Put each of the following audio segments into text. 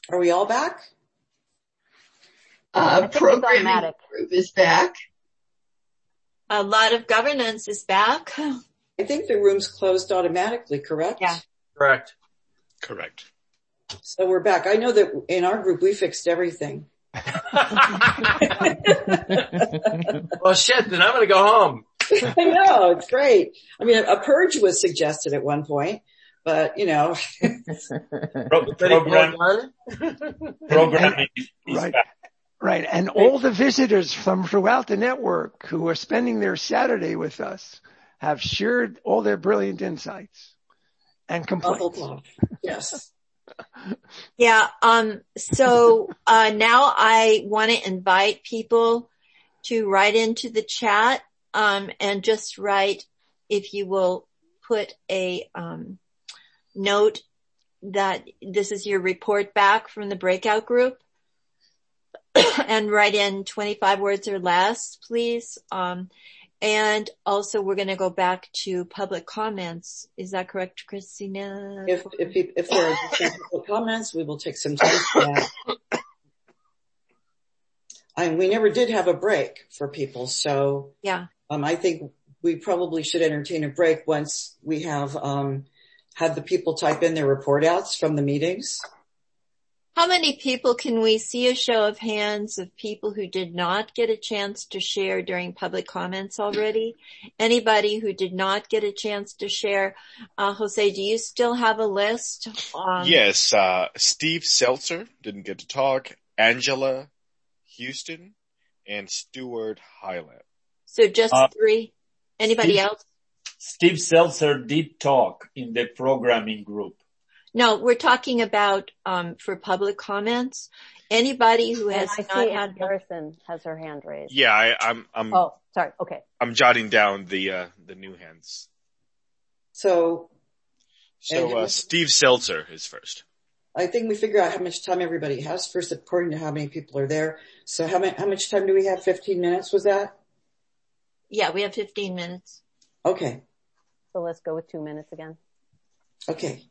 Are we all back? Programming group is back. A lot of governance is back. I think the room's closed automatically, correct? Yeah. Correct. So we're back. I know that in our group we fixed everything. Well, shit, then I'm going to go home. I know, it's great. I mean, a purge was suggested at one point, but Programming is back. Right. And all the visitors from throughout the network who are spending their Saturday with us have shared all their brilliant insights and complaints. Yes. Yeah. So now I want to invite people to write into the chat, and just write, if you will put a, note that this is your report back from the breakout group, and write in 25 words or less, please. And also we're going to go back to public comments. Is that correct, Christina? If there are public comments, we will take some time for that. We never did have a break for people, so yeah. I think we probably should entertain a break once we have had the people type in their report outs from the meetings. How many people can we see a show of hands of people who did not get a chance to share during public comments already? Anybody who did not get a chance to share? Jose, do you still have a list? Yes, Steve Seltzer didn't get to talk, Angela Houston, and Stuart Highland. So just three? Anybody else? Steve Seltzer did talk in the programming group. No, we're talking about for public comments. Anybody who has not had. Harrison has her hand raised. Yeah, I'm. Oh, sorry. Okay. I'm jotting down the new hands. So Steve Seltzer is first. I think we figure out how much time everybody has first, according to how many people are there. So how much time do we have? 15 minutes, was that? Yeah, we have 15 minutes. Okay. So let's go with 2 minutes again. Okay.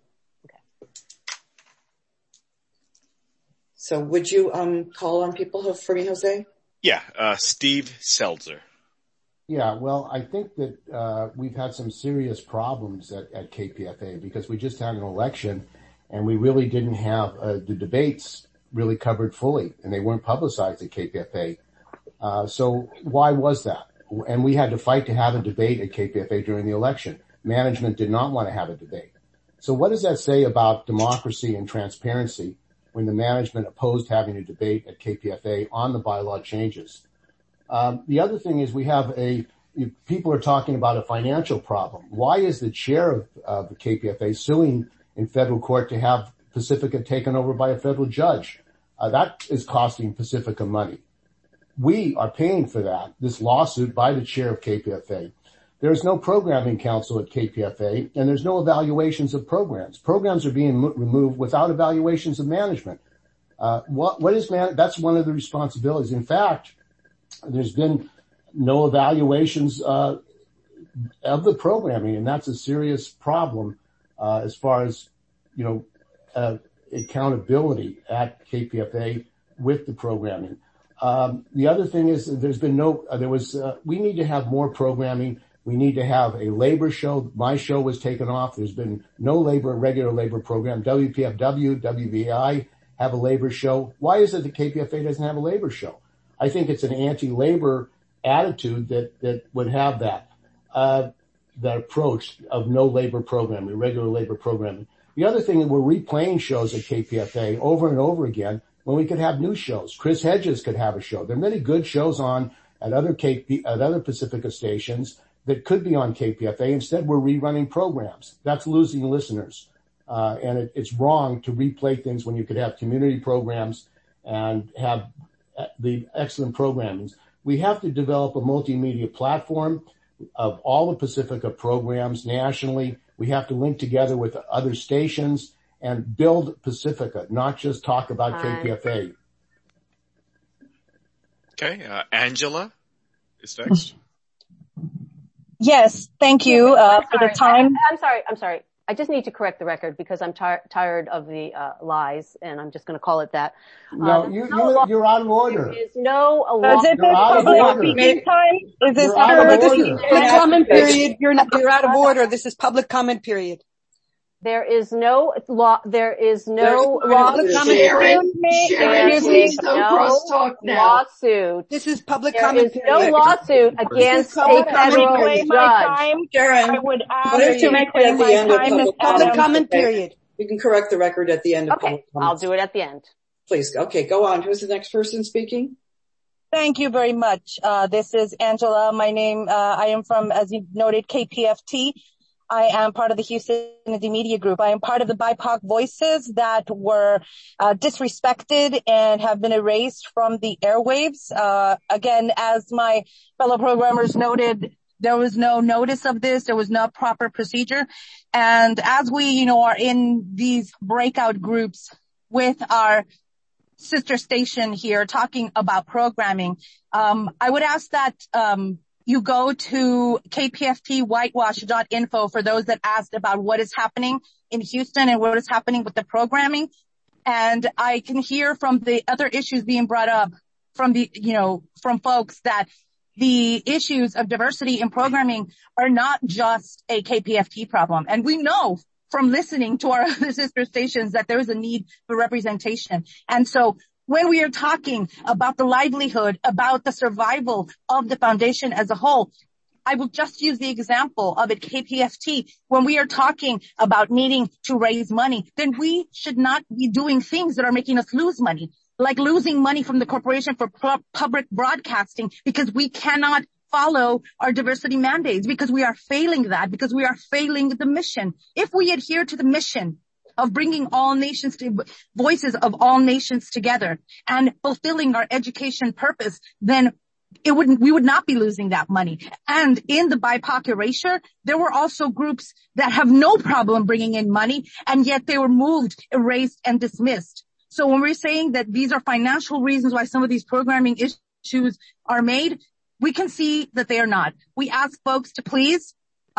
So would you call on people for me, Jose? Yeah, Steve Seltzer. Yeah, well, I think that we've had some serious problems at KPFA because we just had an election and we really didn't have the debates really covered fully, and they weren't publicized at KPFA. So why was that? And we had to fight to have a debate at KPFA during the election. Management did not want to have a debate. So what does that say about democracy and transparency when the management opposed having a debate at KPFA on the bylaw changes? The other thing is people are talking about a financial problem. Why is the chair of the KPFA suing in federal court to have Pacifica taken over by a federal judge? That is costing Pacifica money. We are paying for that, this lawsuit by the chair of KPFA. There's no programming council at KPFA, and there's no evaluations of programs. Programs are being removed without evaluations of management. That's one of the responsibilities. In fact, there's been no evaluations of the programming, and that's a serious problem as far as accountability at KPFA with the programming. The other thing is we need to have more programming. We need to have a labor show. My show was taken off. There's been no regular labor program. WPFW, WBI have a labor show. Why is it that KPFA doesn't have a labor show? I think it's an anti-labor attitude that would have that approach of no labor programming, regular labor programming. The other thing, we're replaying shows at KPFA over and over again when we could have new shows. Chris Hedges could have a show. There are many good shows on at other Pacifica stations that could be on KPFA. Instead, we're rerunning programs. That's losing listeners. And it's wrong to replay things when you could have community programs and have the excellent programming. We have to develop a multimedia platform of all the Pacifica programs nationally. We have to link together with other stations and build Pacifica, not just talk about KPFA. Okay, Angela is next. Yes, thank you for the time. I'm sorry. I just need to correct the record because I'm tired of the lies, and I'm just going to call it that. No, you're out of order. There is no Is it public speaking time? Is this public comment period? You're out of order. This is public comment period. There is no law. There is no lawsuit. This is public comment period. There is no lawsuit against a federal judge. Sharon, I would ask to make it at the end of public comment period. We can correct the record at the end of public comment. I'll do it at the end. Please. Okay, go on. Who's the next person speaking? Thank you very much. This is Angela. My name, I am from, as you noted, KPFT. I am part of the Houston Media Group. I am part of the BIPOC voices that were disrespected and have been erased from the airwaves. Again, as my fellow programmers noted, there was no notice of this. There was no proper procedure. And as we, are in these breakout groups with our sister station here talking about programming, I would ask that you go to kpftwhitewash.info for those that asked about what is happening in Houston and what is happening with the programming. And I can hear from the other issues being brought up from from folks that the issues of diversity in programming are not just a KPFT problem. And we know from listening to our other sister stations that there is a need for representation. And so when we are talking about the livelihood, about the survival of the foundation as a whole, I will just use the example of at KPFT. When we are talking about needing to raise money, then we should not be doing things that are making us lose money, like losing money from the Corporation for Public Broadcasting because we cannot follow our diversity mandates, because we are failing that, because we are failing the mission. If we adhere to the mission of bringing all nations to voices of all nations together and fulfilling our education purpose, then we would not be losing that money. And in the BIPOC erasure, there were also groups that have no problem bringing in money, and yet they were moved, erased, and dismissed. So when we're saying that these are financial reasons why some of these programming issues are made, we can see that they are not. We ask folks to please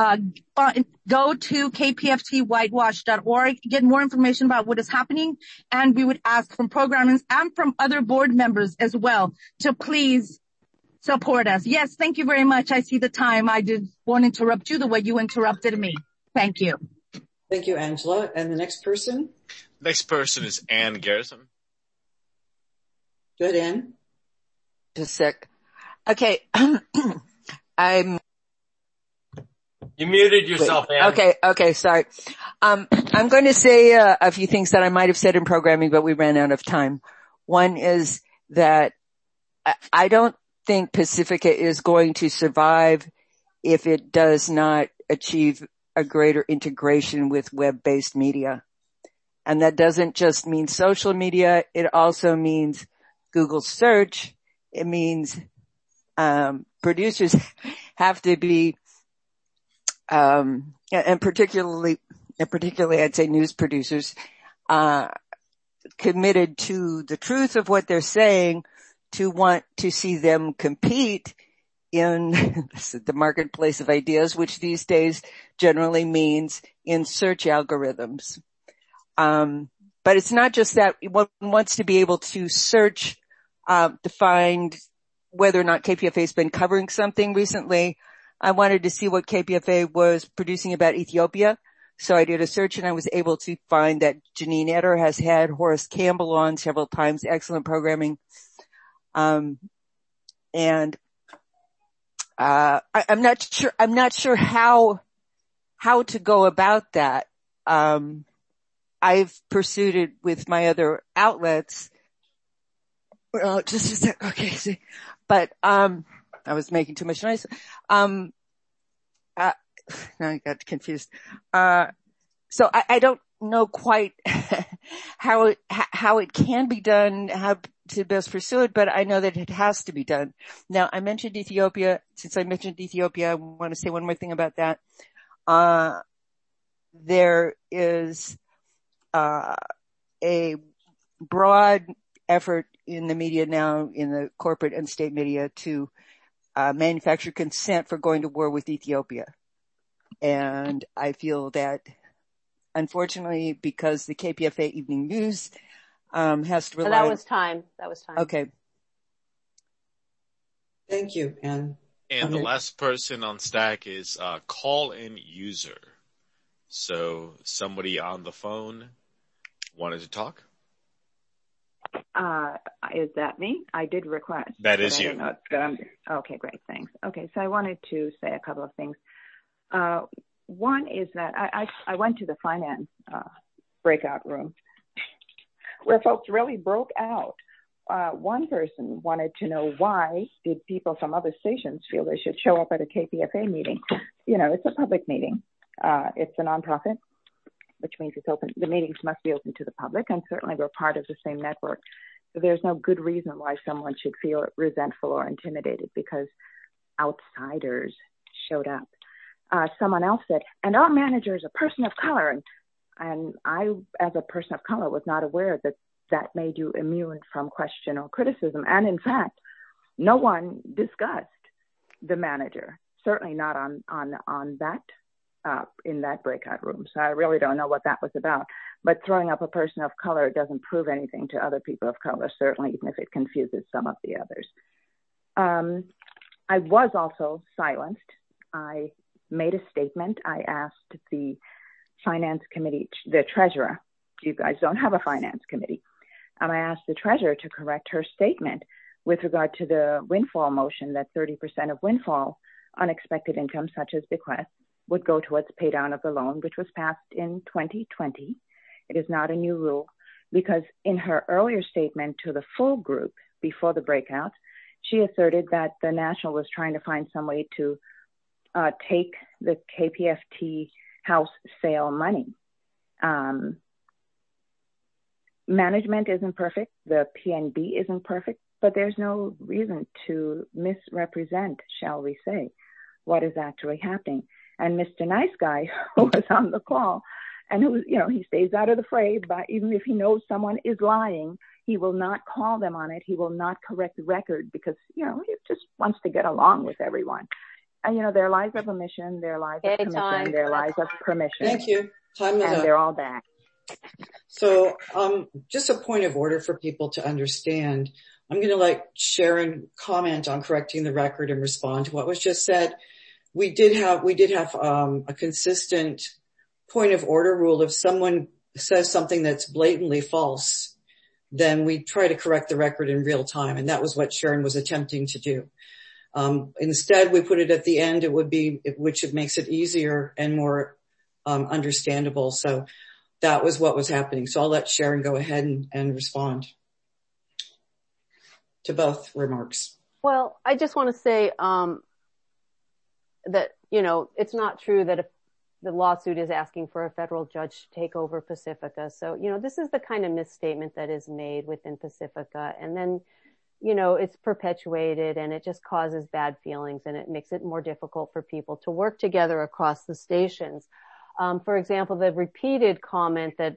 go to kpftwhitewash.org, get more information about what is happening, and we would ask from programmers and from other board members as well to please support us. Yes, thank you very much. I see the time. I won't interrupt you the way you interrupted me. Thank you. Thank you, Angela. And the next person? Next person is Ann Garrison. Good, Ann. Just a sec. Okay. You muted yourself, Ann. Okay, sorry. I'm going to say a few things that I might have said in programming, but we ran out of time. One is that I don't think Pacifica is going to survive if it does not achieve a greater integration with web-based media. And that doesn't just mean social media. It also means Google search. It means producers have to be and particularly I'd say news producers, committed to the truth of what they're saying, to want to see them compete in the marketplace of ideas, which these days generally means in search algorithms. But it's not just that. One wants to be able to search, to find whether or not KPFA has been covering something recently. I wanted to see what KPFA was producing about Ethiopia. So I did a search and I was able to find that Janine Eder has had Horace Campbell on several times. Excellent programming. I'm not sure how to go about that. I've pursued it with my other outlets. Well, just a sec. Okay. See, but, I was making too much noise. Now I got confused. So I don't know quite how it can be done, how to best pursue it, but I know that it has to be done. Now, I mentioned Ethiopia. Since I mentioned Ethiopia, I want to say one more thing about that. There is a broad effort in the media now, in the corporate and state media, to manufacture consent for going to war with Ethiopia. And I feel that unfortunately, because the KPFA Evening News has to rely. That was time. Okay. Thank you, Anne. And the last person on stack is call-in user. So somebody on the phone wanted to talk? Is that me? I did request. That is you. Okay, great. Thanks. Okay, so I wanted to say a couple of things. One is that I went to the finance breakout room where folks really broke out. One person wanted to know why did people from other stations feel they should show up at a KPFA meeting. You know, it's a public meeting. It's a nonprofit, which means it's open. The meetings must be open to the public, and certainly we're part of the same network. So there's no good reason why someone should feel resentful or intimidated because outsiders showed up. Someone else said, and our manager is a person of color. And I, as a person of color, was not aware that that made you immune from question or criticism. And in fact, no one discussed the manager, certainly not on that, in that breakout room. So I really don't know what that was about. But throwing up a person of color doesn't prove anything to other people of color, certainly even if it confuses some of the others. I was also silenced. I made a statement. I asked the finance committee, the treasurer, you guys don't have a finance committee. I asked the treasurer to correct her statement with regard to the windfall motion that 30% of windfall unexpected income, such as bequests, would go towards pay down of the loan, which was passed in 2020. It is not a new rule because in her earlier statement to the full group before the breakout, she asserted that the National was trying to find some way to take the KPFT house sale money. Management isn't perfect. The PNB isn't perfect, but there's no reason to misrepresent, shall we say, what is actually happening. And Mr. Nice Guy, who was on the call, and who, you know, he stays out of the fray, but even if he knows someone is lying, he will not call them on it. He will not correct the record because, you know, he just wants to get along with everyone. And, you know, there are lies of omission, there are lies of commission, there are lies of permission. Thank you. Time is up. And they're all back. So just a point of order for people to understand. I'm going to let Sharon comment on correcting the record and respond to what was just said. We did have a consistent point of order rule. If someone says something that's blatantly false, then we try to correct the record in real time. And that was what Sharon was attempting to do. Instead, we put it at the end. It would be, which it makes it easier and more understandable. So that was what was happening. So I'll let Sharon go ahead and respond to both remarks. Well, I just want to say that, you know, it's not true that if the lawsuit is asking for a federal judge to take over Pacifica. So, you know, this is the kind of misstatement that is made within Pacifica. And then, you know, it's perpetuated and it just causes bad feelings and it makes it more difficult for people to work together across the stations. For example, the repeated comment that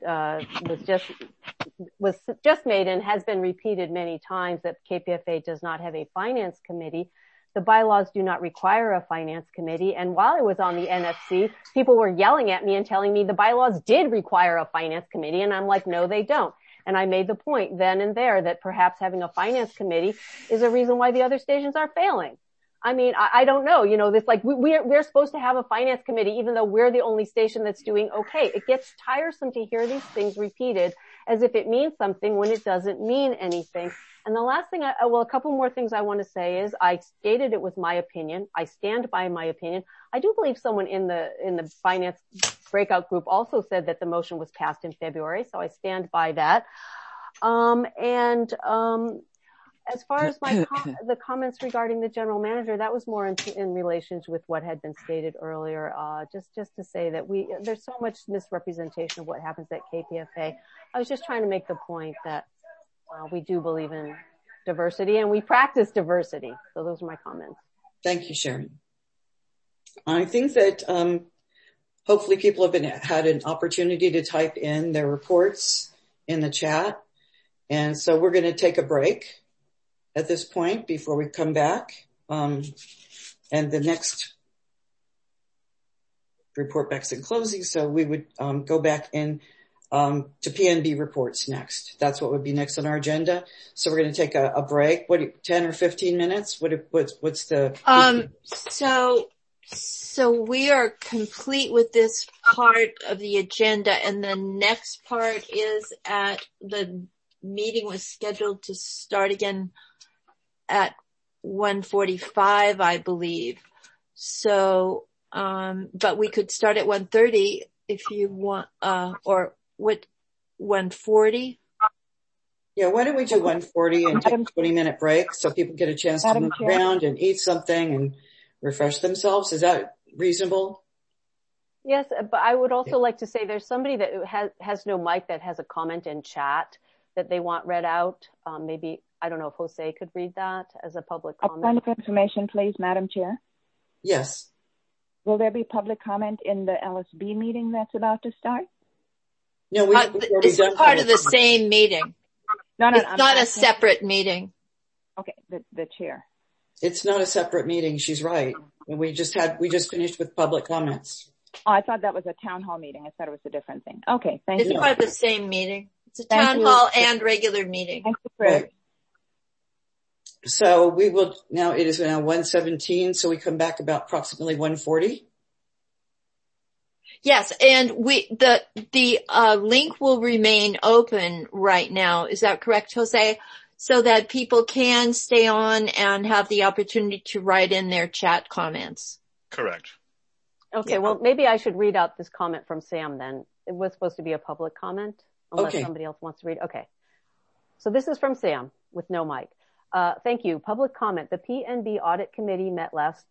was just made and has been repeated many times that KPFA does not have a finance committee. The bylaws do not require a finance committee. And while I was on the NFC, people were yelling at me and telling me the bylaws did require a finance committee. And I'm like, no, they don't. And I made the point then and there that perhaps having a finance committee is a reason why the other stations are failing. I mean, I don't know, you know, this like we're supposed to have a finance committee, even though we're the only station that's doing okay. It gets tiresome to hear these things repeated as if it means something when it doesn't mean anything. And the last thing, a couple more things I want to say is I stated it was my opinion. I stand by my opinion. I do believe someone in the finance breakout group also said that the motion was passed in February. So I stand by that. As far as the comments regarding the general manager, that was more in relation with what had been stated earlier. Just to say that there's so much misrepresentation of what happens at KPFA. I was just trying to make the point that we do believe in diversity and we practice diversity. So those are my comments. Thank you, Sharon. I think that hopefully people have had an opportunity to type in their reports in the chat. And so we're going to take a break at this point before we come back. And the next report backs and closing. So we would go back in to PNB reports next. That's what would be next on our agenda. So we're going to take a break. 10 or 15 minutes? What's the? So we are complete with this part of the agenda, and the next part is the meeting was scheduled to start again at 1:45, I believe. So, but we could start at 1:30 if you want, or what, 1:40? Yeah, why don't we do 1:40 and take a 20-minute break so people get a chance to move around and eat something and refresh themselves? Is that reasonable? Yes, but I would also like to say there's somebody that has no mic that has a comment in chat that they want read out. Maybe, I don't know if Jose could read that as a public comment. A point of information, please, Madam Chair. Yes. Will there be public comment in the LSB meeting that's about to start? No, it's part of the same meeting. No, it's not a separate meeting. Okay, the chair. It's not a separate meeting. She's right. We just finished with public comments. Oh, I thought that was a town hall meeting. I thought it was a different thing. Okay, thank you. It's part of the same meeting. It's a town hall and regular meeting. Thank you, Fred. So we will now, it is now 1:17, so we come back about approximately 1:40. Yes, and the link will remain open right now. Is that correct, Jose? So that people can stay on and have the opportunity to write in their chat comments. Correct. Okay, well, maybe I should read out this comment from Sam then. It was supposed to be a public comment, unless somebody else wants to read. Okay. So this is from Sam with no mic. Thank you. Public comment. The PNB Audit Committee met last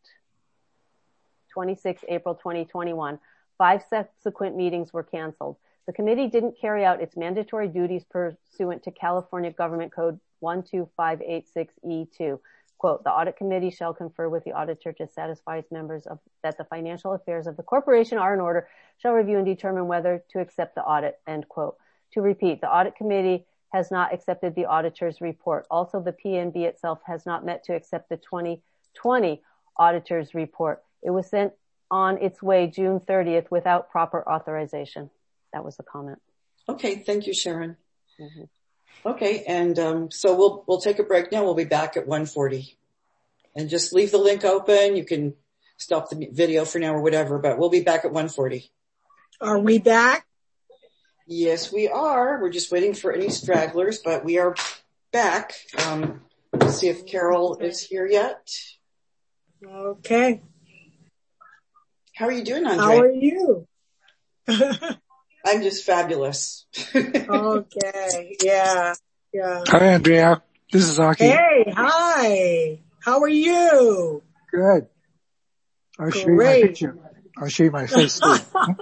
26 April 2021. 5 subsequent meetings were canceled. The committee didn't carry out its mandatory duties pursuant to California Government Code 12586E2. Quote, the audit committee shall confer with the auditor to satisfy its members that the financial affairs of the corporation are in order, shall review and determine whether to accept the audit, end quote. To repeat, the audit committee has not accepted the auditor's report. Also, the PNB itself has not met to accept the 2020 auditor's report. It was sent on its way June 30th without proper authorization. That was the comment. Okay, thank you, Sharon. Mm-hmm. Okay, and so we'll take a break now. We'll be back at 1:40. And just leave the link open. You can stop the video for now or whatever, but we'll be back at 1:40. Are we back? Yes, we are. We're just waiting for any stragglers, but we are back. Let's see if Carol is here yet. Okay. How are you doing, Andre? How are you? I'm just fabulous. Okay. Yeah. Hi, Andrea. This is Aki. Hey, hi. How are you? Good. I'll show you my picture. I'll show you my face too.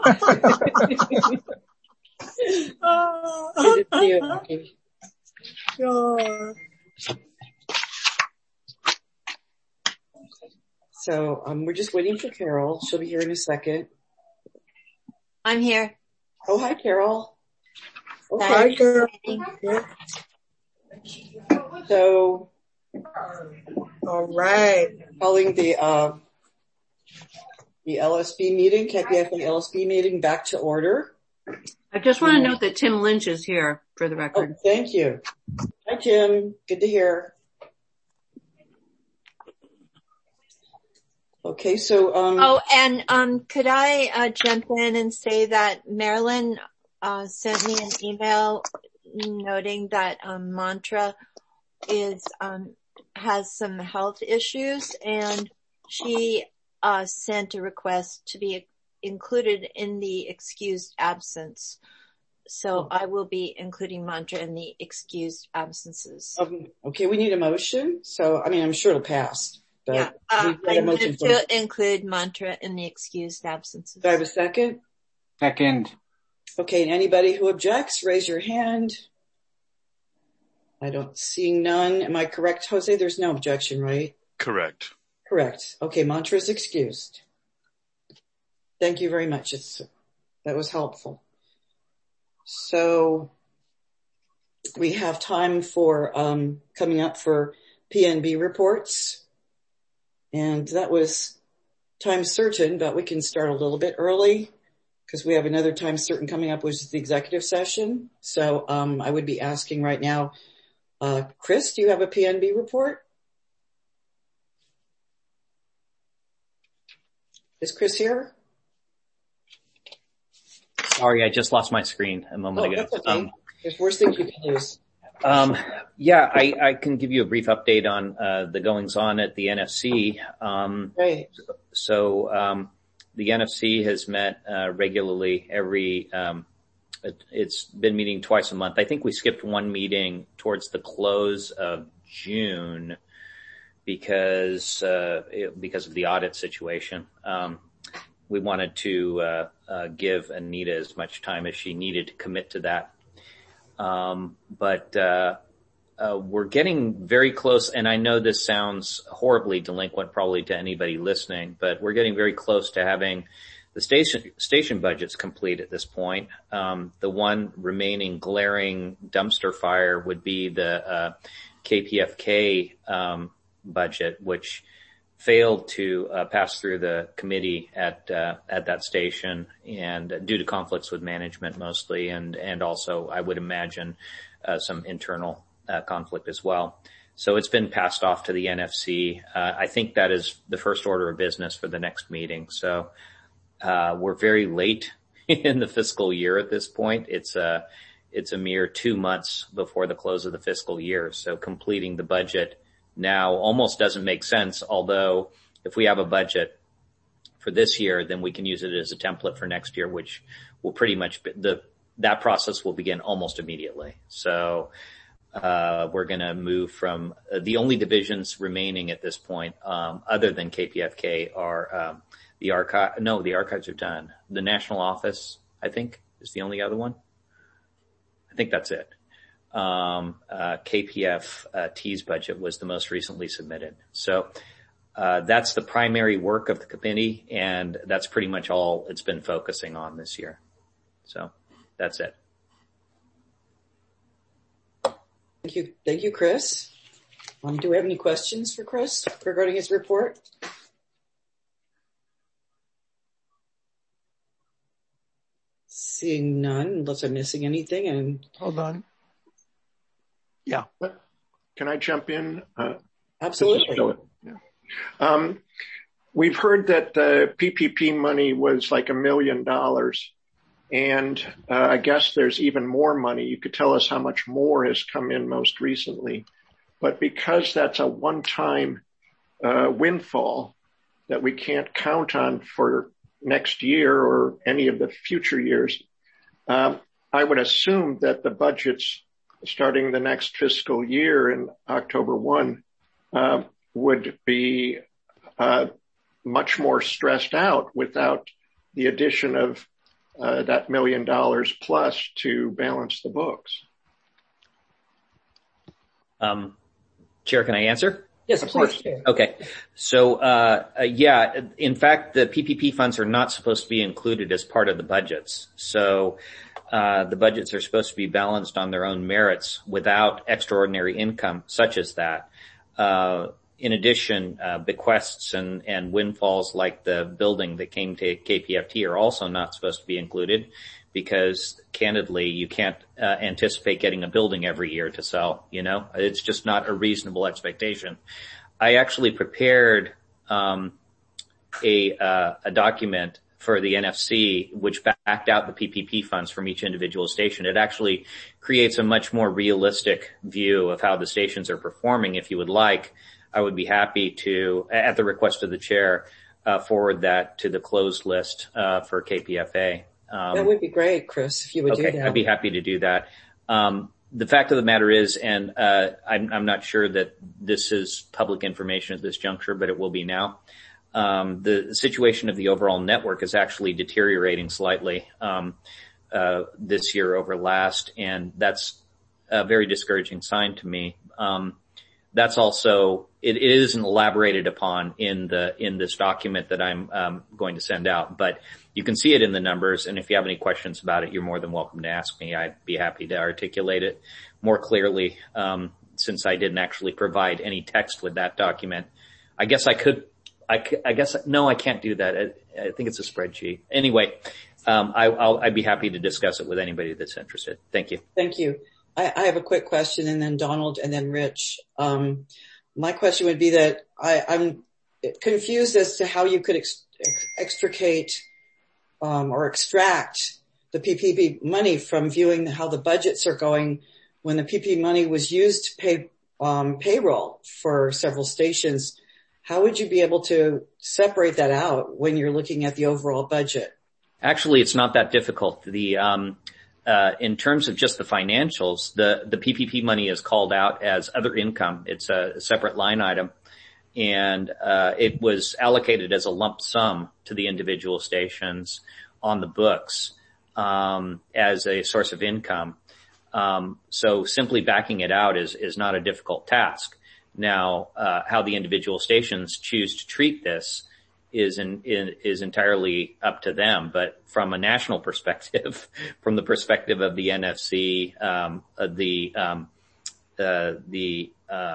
Good to see you, Aki. Sure. So we're just waiting for Carol. She'll be here in a second. I'm here. Oh, hi, Carol. Okay. Hi, Carol. So, all right. Calling the LSB meeting, KPFA LSB meeting back to order. I just want to note that Tim Lynch is here for the record. Oh, thank you. Hi, Tim. Good to hear. Okay, so could I jump in and say that Marilyn sent me an email noting that Mantra has some health issues, and she sent a request to be included in the excused absence. So I will be including Mantra in the excused absences. Okay, we need a motion. So, I mean, I'm sure it'll pass. But I move to include Mantra in the excused absences. Do I have a second? Second. Okay, and anybody who objects, raise your hand. I don't see none. Am I correct, Jose? There's no objection, right? Correct. Correct. Okay, Mantra is excused. Thank you very much. That was helpful. So we have time for coming up for PNB reports. And that was time certain, but we can start a little bit early because we have another time certain coming up, which is the executive session. So I would be asking right now, Chris, do you have a PNB report? Is Chris here? Sorry, I just lost my screen a moment ago. That's okay. There's worse things you can lose. Yeah, I can give you a brief update on the goings on at the NFC. Right. So the NFC has met regularly it's been meeting twice a month. I think we skipped one meeting towards the close of June because of the audit situation. We wanted to give Anita as much time as she needed to commit to that. But we're getting very close, and I know this sounds horribly delinquent probably to anybody listening, but we're getting very close to having the station budgets complete at this point. The one remaining glaring dumpster fire would be the KPFK budget, which failed to pass through the committee at that station, and due to conflicts with management mostly, and also I would imagine some internal conflict as well. So it's been passed off to the NFC. I think that is the first order of business for the next meeting. So we're very late in the fiscal year at this point. It's a mere 2 months before the close of the fiscal year. So completing the budget now almost doesn't make sense, although if we have a budget for this year, then we can use it as a template for next year, which will pretty much that process will begin almost immediately. So we're going to move from the only divisions remaining at this point, other than KPFK, are the archive. No, the archives are done. The national office, I think, is the only other one. I think that's it. KPFT's budget was the most recently submitted. So that's the primary work of the committee, and that's pretty much all it's been focusing on this year. So that's it. Thank you, Chris. Do we have any questions for Chris regarding his report? Seeing none, unless I'm missing anything. And hold on. Yeah. Can I jump in? Absolutely. Yeah. We've heard that the PPP money was like $1 million. And I guess there's even more money. You could tell us how much more has come in most recently. But because that's a one-time windfall that we can't count on for next year or any of the future years, I would assume that the budgets starting the next fiscal year in October 1 would be much more stressed out without the addition of that $1 million plus to balance the books. Chair, can I answer? Yes, of course. Okay. So, yeah, in fact, the PPP funds are not supposed to be included as part of the budgets. So, the budgets are supposed to be balanced on their own merits without extraordinary income such as that. In addition, bequests and windfalls like the building that came to KPFT are also not supposed to be included because, candidly, you can't anticipate getting a building every year to sell, you know? It's just not a reasonable expectation. I actually prepared a document for the NFC, which backed out the PPP funds from each individual station. It actually creates a much more realistic view of how the stations are performing. If you would like, I would be happy to, at the request of the chair, forward that to the closed list for KPFA. That would be great, Chris, if you would do that. I'd be happy to do that. The fact of the matter is, and I'm not sure that this is public information at this juncture, but it will be now. The situation of the overall network is actually deteriorating slightly this year over last, and that's a very discouraging sign to me. That's also, it isn't elaborated upon in this document that I'm going to send out, but you can see it in the numbers, and if you have any questions about it, you're more than welcome to ask me. I'd be happy to articulate it more clearly, since I didn't actually provide any text with that document. I guess I could I guess, no, I can't do that. I think it's a spreadsheet. Anyway, I'd be happy to discuss it with anybody that's interested. Thank you. Thank you. I have a quick question, and then Donald and then Rich. My question would be that I'm confused as to how you could extricate or extract the PPP money from viewing how the budgets are going when the PPP money was used to pay payroll for several stations. How would you be able to separate that out when you're looking at the overall budget? Actually, it's not that difficult. In terms of just the financials, the PPP money is called out as other income. It's a separate line item, and it was allocated as a lump sum to the individual stations on the books as a source of income. So simply backing it out is not a difficult task. Now, how the individual stations choose to treat this is entirely up to them. But from a national perspective, from the perspective of the NFC, the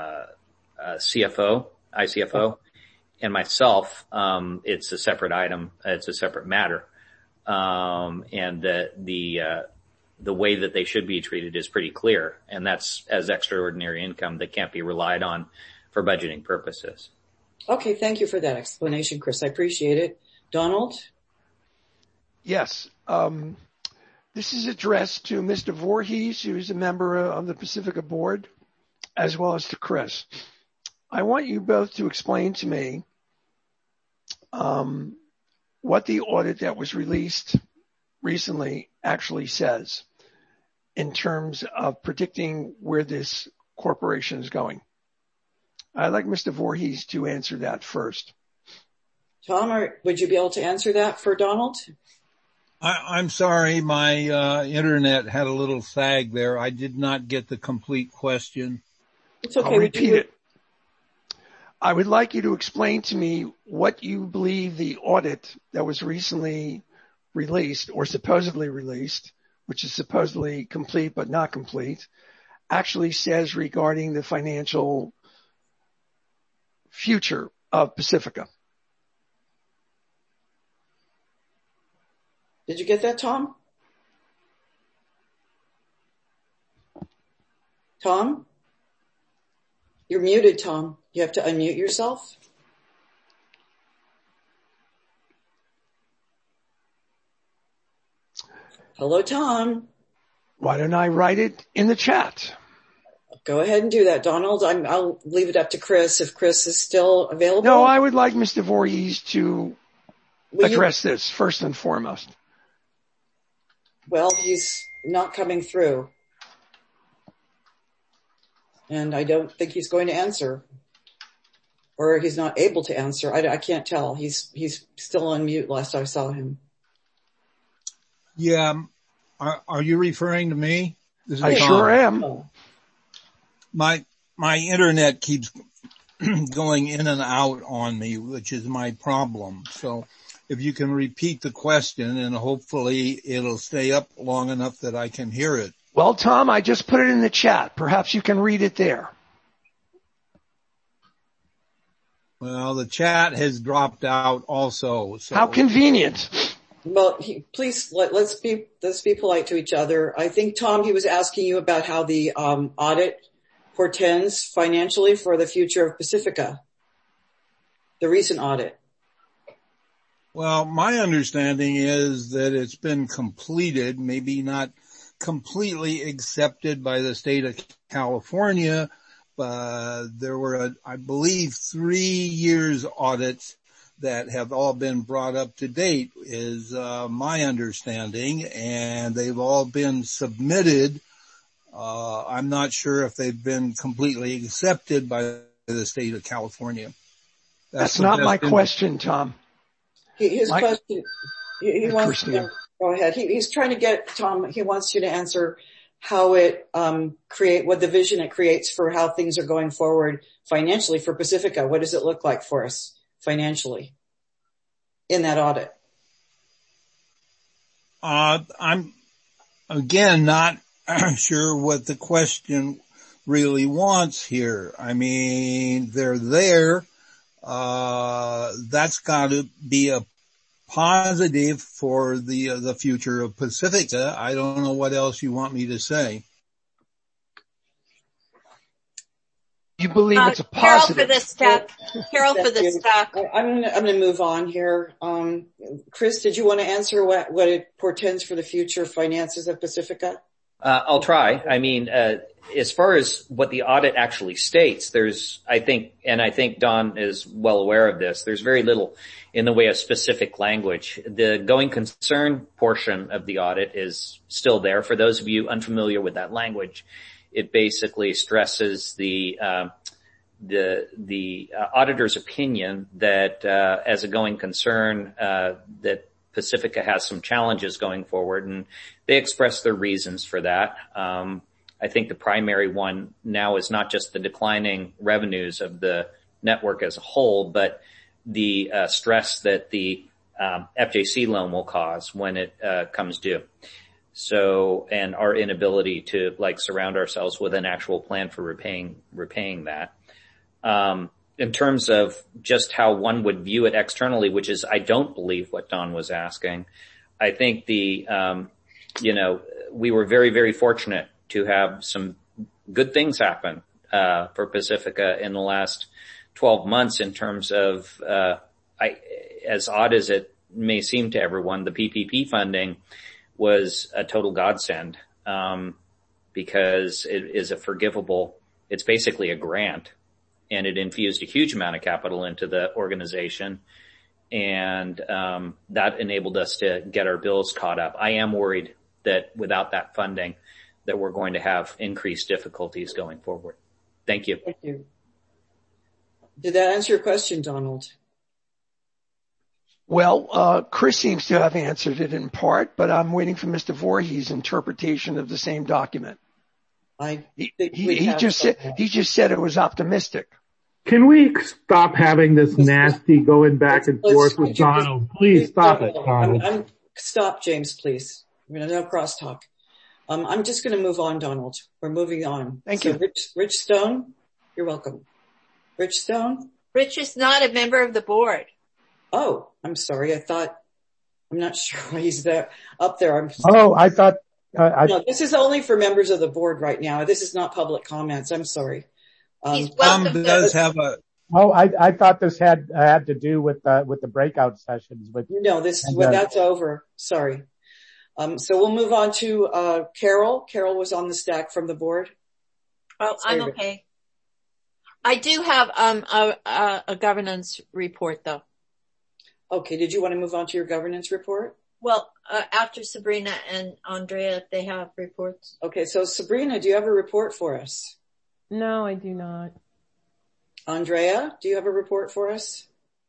CFO, ICFO, and myself, it's a separate item. It's a separate matter. And the way that they should be treated is pretty clear, and that's as extraordinary income that can't be relied on for budgeting purposes. Okay, thank you for that explanation, Chris. I appreciate it. Donald? Yes. This is addressed to Mr. Voorhees, who's a member of the Pacifica board, as well as to Chris. I want you both to explain to me what the audit that was released recently actually says in terms of predicting where this corporation is going. I'd like Mr. Voorhees to answer that first. Tom, would you be able to answer that for Donald? I'm sorry, my internet had a little sag there. I did not get the complete question. It's okay. I'll repeat it. I would like you to explain to me what you believe the audit that was recently released or supposedly released, which is supposedly complete but not complete, actually says regarding the financial future of Pacifica. Did you get that, Tom? Tom? You're muted, Tom. You have to unmute yourself. Hello, Tom. Why don't I write it in the chat? Go ahead and do that, Donald. I'll leave it up to Chris if Chris is still available. No, I would like Mr. Voorhees to address this first and foremost. Well, he's not coming through. And I don't think he's going to answer. Or he's not able to answer. I can't tell. He's still on mute last I saw him. Yeah. Are you referring to me? I sure am. My internet keeps going in and out on me, which is my problem. So if you can repeat the question, and hopefully it'll stay up long enough that I can hear it. Well, Tom, I just put it in the chat. Perhaps you can read it there. Well, the chat has dropped out also. So. How convenient. Well, please, let's be polite to each other. I think, Tom, he was asking you about how the audit portends financially for the future of Pacifica, the recent audit. Well, my understanding is that it's been completed, maybe not completely accepted by the state of California, but there were, I believe, 3 years audits that have all been brought up to date is my understanding, and they've all been submitted. I'm not sure if they've been completely accepted by the state of California. That's not my question, Tom. His question, he wants to go ahead. He's trying to get, Tom, he wants you to answer how it what the vision it creates for how things are going forward financially for Pacifica. What does it look like for us financially in that audit? I'm again not sure what the question really wants here. I mean, they're there. that's got to be a positive for the future of Pacifica. I don't know what else you want me to say. You believe it's a positive? Carol for the stock. I'm going to move on here. Chris, did you want to answer what it portends for the future finances of Pacifica? I'll try. I mean, as far as what the audit actually states, I think Don is well aware of this, there's very little in the way of specific language. The going concern portion of the audit is still there. For those of you unfamiliar with that language, it basically stresses the auditor's opinion that, as a going concern, that Pacifica has some challenges going forward, and they express their reasons for that. I think the primary one now is not just the declining revenues of the network as a whole, but the stress that the FJC loan will cause when it comes due. So, and our inability to surround ourselves with an actual plan for repaying that. In terms of just how one would view it externally, which is, I don't believe what Don was asking. I think we were very, very fortunate to have some good things happen, for Pacifica in the last 12 months in terms of, as odd as it may seem to everyone, the PPP funding was a total godsend, because it is a forgivable, it's basically a grant. And it infused a huge amount of capital into the organization. And that enabled us to get our bills caught up. I am worried that without that funding, that we're going to have increased difficulties going forward. Thank you. Thank you. Did that answer your question, Donald? Well, Chris seems to have answered it in part, but I'm waiting for Mr. Voorhees' interpretation of the same document. He just said it was optimistic. Can we stop having this nasty going back and forth with Donald? Please stop it, Donald. Stop, James, please. No crosstalk. I'm just going to move on, Donald. We're moving on. Thank you. Rich Stone, you're welcome. Rich Stone? Rich is not a member of the board. Oh, I'm sorry. I'm not sure why he's up there. I thought. No, this is only for members of the board right now. This is not public comments. I'm sorry. Tom does have a. Oh, I thought this had to do with the breakout sessions, but no, that's over. Sorry. So we'll move on to Carol. Carol was on the stack from the board. Oh, I'm okay. I do have a governance report though. Okay. Did you want to move on to your governance report? Well, after Sabrina and Andrea, if they have reports. Okay. So Sabrina, do you have a report for us? No, I do not. Andrea, do you have a report for us?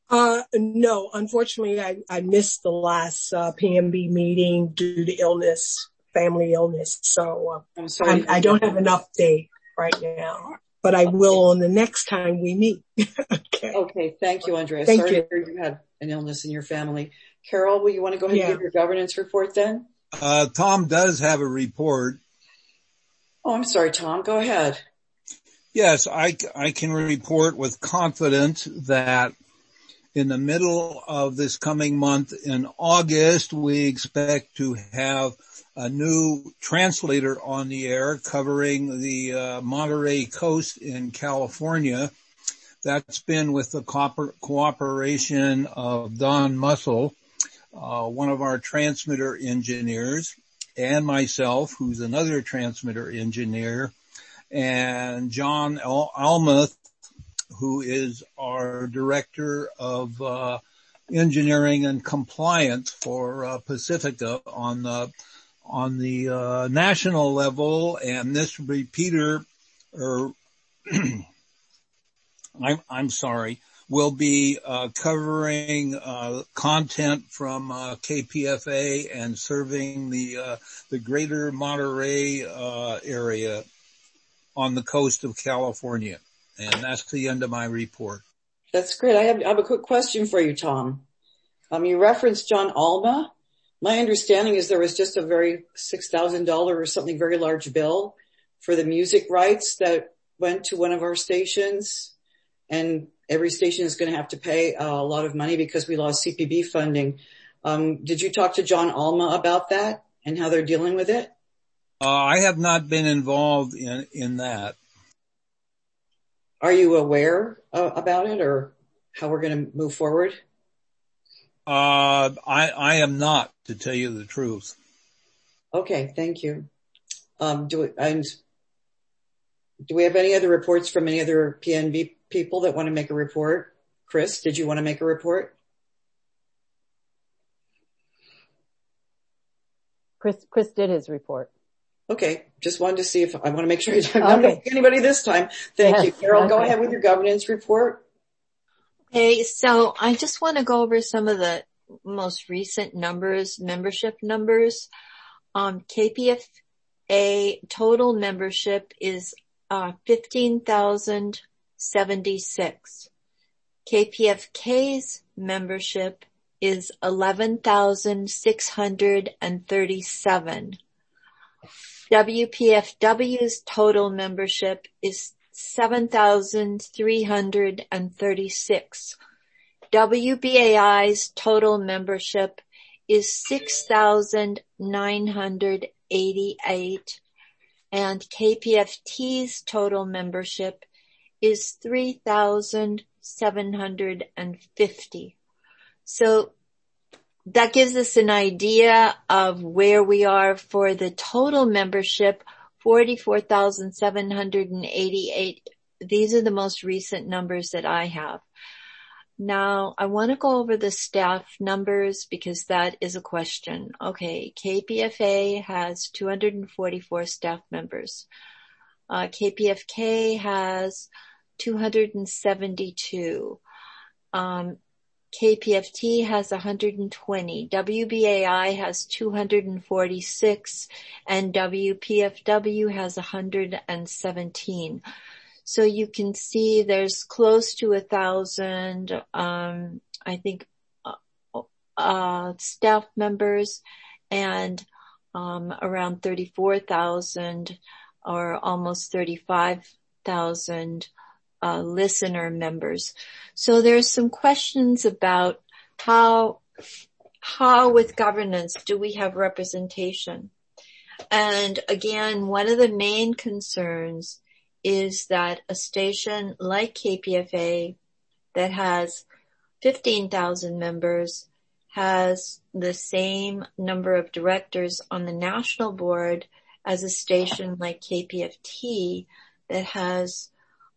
No, unfortunately I missed the last PMB meeting due to family illness. So I'm sorry. I don't have an update right now, but I will on the next time we meet. Okay. Thank you, Andrea. Thank sorry you. to hear you had an illness in your family. Carol, will you want to go ahead and give your governance report then? Tom does have a report. Oh, I'm sorry, Tom. Go ahead. Yes, I can report with confidence that in the middle of this coming month in August, we expect to have a new translator on the air covering the Monterey coast in California. That's been with the cooperation of Don Mussel, one of our transmitter engineers, and myself, who's another transmitter engineer, and John Almuth, who is our director of engineering and compliance for Pacifica on the national level. And this repeater, will be covering content from KPFA and serving the greater Monterey area on the coast of California. And that's the end of my report. That's great. I have a quick question for you, Tom. You referenced John Alma. My understanding is there was just a very $6,000 or something very large bill for the music rights that went to one of our stations. And every station is going to have to pay a lot of money because we lost CPB funding. Did you talk to John Alma about that and how they're dealing with it? I have not been involved in that. Are you aware about it or how we're going to move forward? I am not, to tell you the truth. Okay, thank you. Do we have any other reports from any other PNB people that want to make a report? Chris, did you want to make a report? Chris did his report. Okay, just wanted to see if I want to make sure I don't know anybody this time. Thank you. Carol, go ahead with your governance report. Okay, so I just want to go over some of the most recent numbers, membership numbers. KPFA total membership is 15,076. KPFK's membership is 11,637. WPFW's total membership is 7,336. WBAI's total membership is 6,988. And KPFT's total membership is 3,750. So that gives us an idea of where we are for the total membership, 44,788. These are the most recent numbers that I have. Now, I want to go over the staff numbers because that is a question. Okay, KPFA has 244 staff members. KPFK has 272. KPFT has 120. WBAI has 246 and WPFW has 117. So you can see there's close to 1,000, I think, staff members and, around 34,000 or almost 35,000, listener members. So there's some questions about how with governance do we have representation? And again, one of the main concerns is that a station like KPFA that has 15,000 members has the same number of directors on the national board as a station like KPFT that has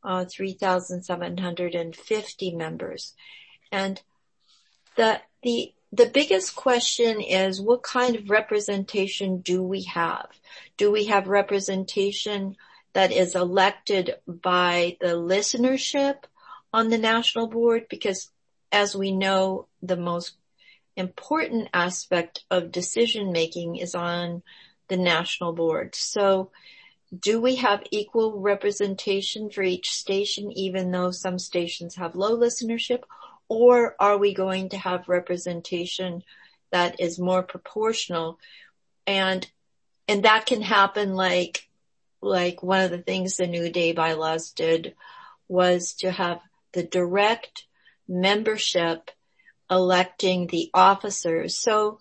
3,750 members. And the biggest question is, what kind of representation do we have? Do we have representation that is elected by the listenership on the national board? Because as we know, the most important aspect of decision making is on the national board. So do we have equal representation for each station, even though some stations have low listenership? Or are we going to have representation that is more proportional? And that can happen like one of the things the New Day bylaws did was to have the direct membership electing the officers. So,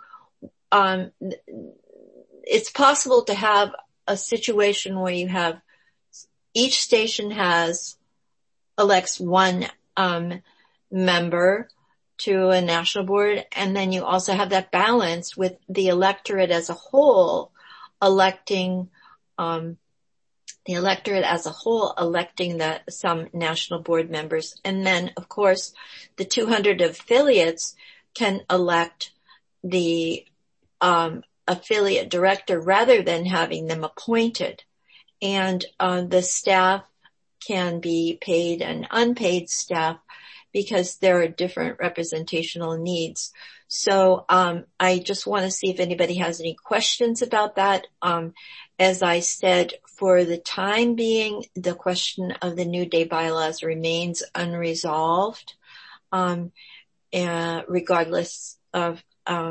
it's possible to have a situation where you have each station elects one, member to a national board. And then you also have that balance with the electorate as a whole electing some national board members. And then, of course, the 200 affiliates can elect the affiliate director rather than having them appointed. And the staff can be paid and unpaid staff because there are different representational needs. So I just want to see if anybody has any questions about that. As I said, for the time being, the question of the New Day bylaws remains unresolved, regardless of,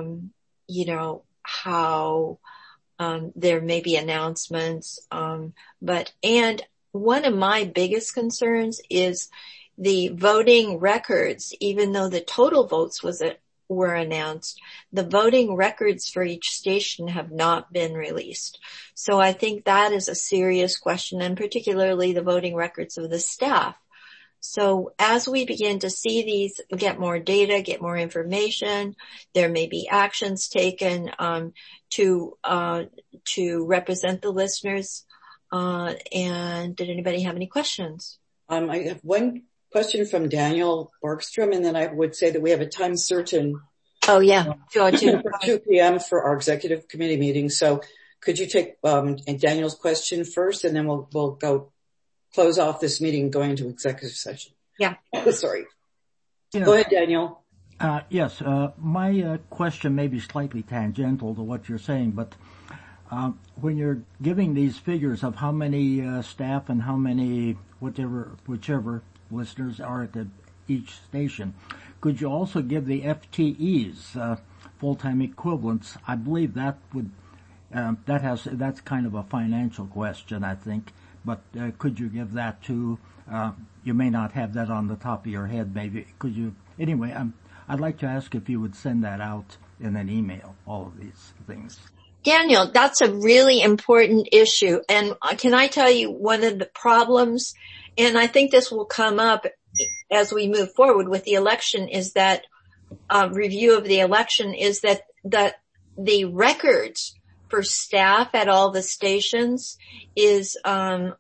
how there may be announcements. And one of my biggest concerns is the voting records, even though the total votes were announced, the voting records for each station have not been released. So I think that is a serious question, and particularly the voting records of the staff. So as we begin to see these, get more data, get more information, there may be actions taken to represent the listeners. And did anybody have any questions? I have one question from Daniel Borgstrom, and then I would say that we have a time certain. Oh yeah, 2 p.m. for our executive committee meeting. So could you take Daniel's question first, and then we'll go close off this meeting going into executive session. Yeah. Sorry. Go ahead, Daniel. Yes. My question may be slightly tangential to what you're saying, but when you're giving these figures of how many staff and how many whichever listeners are at each station, could you also give the FTEs, full-time equivalents? I believe that would that's kind of a financial question, I think. But could you give that too? You may not have that on the top of your head. Maybe could you? Anyway, I'd like to ask if you would send that out in an email. All of these things. Daniel, that's a really important issue. And can I tell you one of the problems, and I think this will come up as we move forward with the election, is that review of the election is that the records for staff at all the stations is let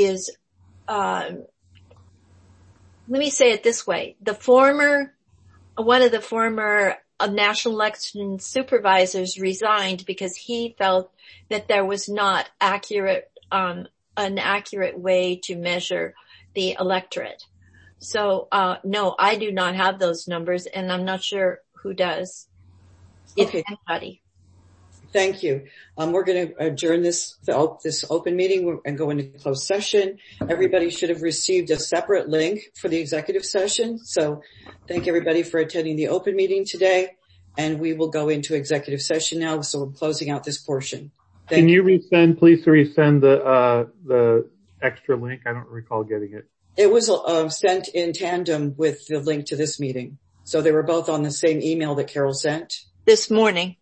me say it this way. One of the former national election supervisors resigned because he felt that there was not an accurate way to measure the electorate. So, no, I do not have those numbers, and I'm not sure who does. Okay. If anybody. Thank you. We're going to adjourn this open meeting and go into closed session. Everybody should have received a separate link for the executive session. So thank everybody for attending the open meeting today. And we will go into executive session now. So we're closing out this portion. Can you please resend the extra link? I don't recall getting it. It was sent in tandem with the link to this meeting. So they were both on the same email that Carol sent. This morning.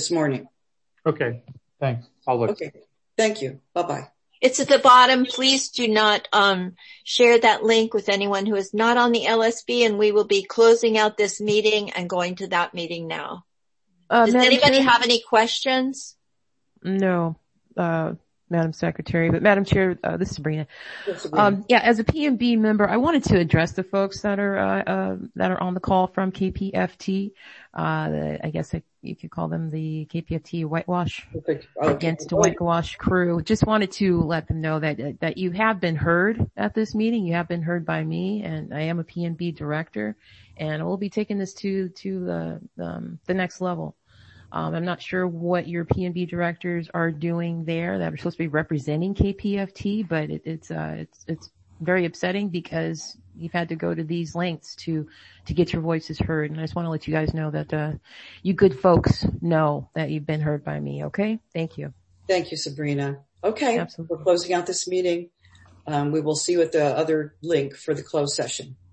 Okay, thanks. I'll look. Okay, thank you. Bye-bye. It's at the bottom. Please do not share that link with anyone who is not on the LSB, and we will be closing out this meeting and going to that meeting now. Does anybody have any questions? No, Madam Secretary, but Madam Chair, this is Sabrina. Yeah, as a PMB member, I wanted to address the folks that are on the call from KPFT. I guess you could call them the KPFT whitewash against the whitewash crew. Just wanted to let them know that you have been heard at this meeting. You have been heard by me, and I am a PMB director, and we'll be taking this to the next level. I'm not sure what your PNB directors are doing there that are supposed to be representing KPFT, but it's very upsetting because you've had to go to these lengths to get your voices heard. And I just want to let you guys know that you good folks know that you've been heard by me. Okay? Thank you. Thank you, Sabrina. Okay. Absolutely. We're closing out this meeting. We will see you at the other link for the closed session.